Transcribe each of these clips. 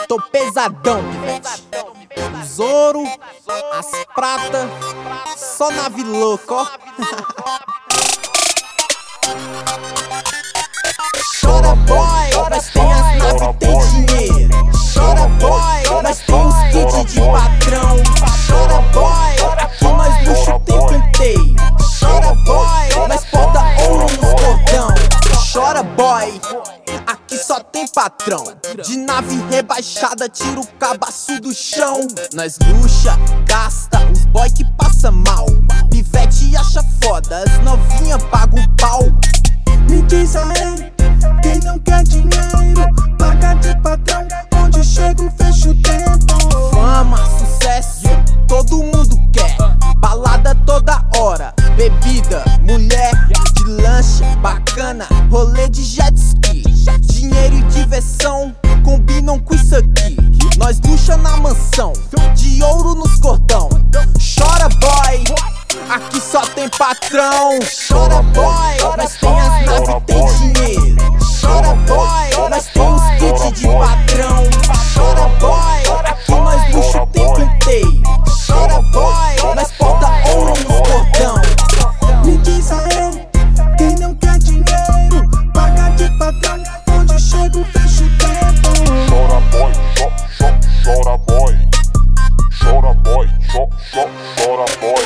Tô pesadão, pivete. Os ouro, as prata, só nave louca, ó. Chora boy, nós tem as naves, tem dinheiro. Chora boy, nós tem os kits de patrão. Chora boy, aqui nós luxo o tempo inteiro. Chora boy, nós porta ouro nos cordão. Chora boy, aqui só tem patrão. De nave rebaixada, tira o cabaço do chão. Nós luxa, gasta, os boy que passa mal. Pivete acha foda, as novinha paga o pau. Me diz aí, quem não quer dinheiro, paga de patrão, onde chego fecho o tempo. Fama, sucesso, todo mundo quer. Balada toda hora, bebida, mulher, de lancha, bacana, rolê de jet ski. Dinheiro e diversão combinam com isso aqui. Nós luxa na mansão, de ouro nos cordão. Chora boy, aqui só tem patrão. Chora boy, nós tem as naves, tem dinheiro. Chora boy, nós tem os kits de patrão. Chora boy, aqui nós luxa o tempo inteiro. Chora boy, nós porta ouro nos cordão. Me diz aí, quem não quer dinheiro, paga de patrão, onde chego fecho o tempo. Chora boy, chora boy. Chora boy, chora boy.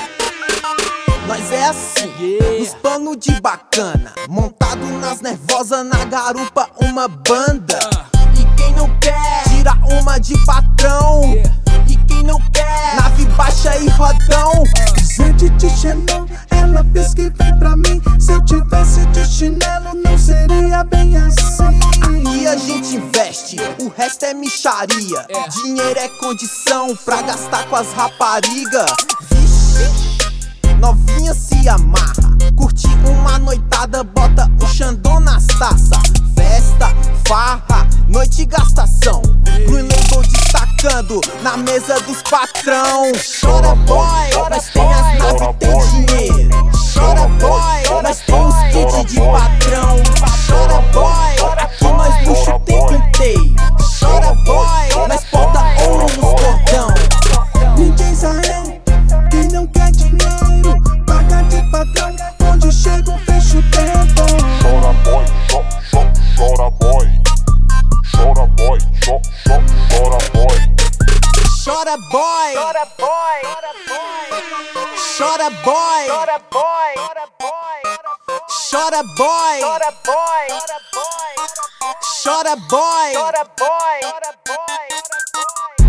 Nós é assim, nos panos de bacana, montado nas nervosas, na garupa uma banda. E quem não quer, tira uma de patrão. E quem não quer, nave baixa e rodão. Gente de chinelo, ela fez que vem pra mim. Se eu tivesse de chinelo, não seria bem assim. Aqui a gente investe, o resto é micharia. Dinheiro é condição pra gastar com as raparigas. Vixe, novinha se amarra, curte uma noitada, bota o Xandão nas taças. Festa, farra, noite e gastação. Green Label destacando na mesa dos patrão. Chora boy, nós tem as naves, tem dinheiro. Chora boy, nós tem os kits de patrão. Chora boy, aqui nós luxa o tempo inteiro. Chora boy, nós porta ouro nos cordão. Me diz aí, quem não quer dinheiro, paga de patrão, onde chego fecho o tempo. Chora boy, chora boy. Chora boy, chora boy. Chora boy, chora boy, chora boy, chora boy.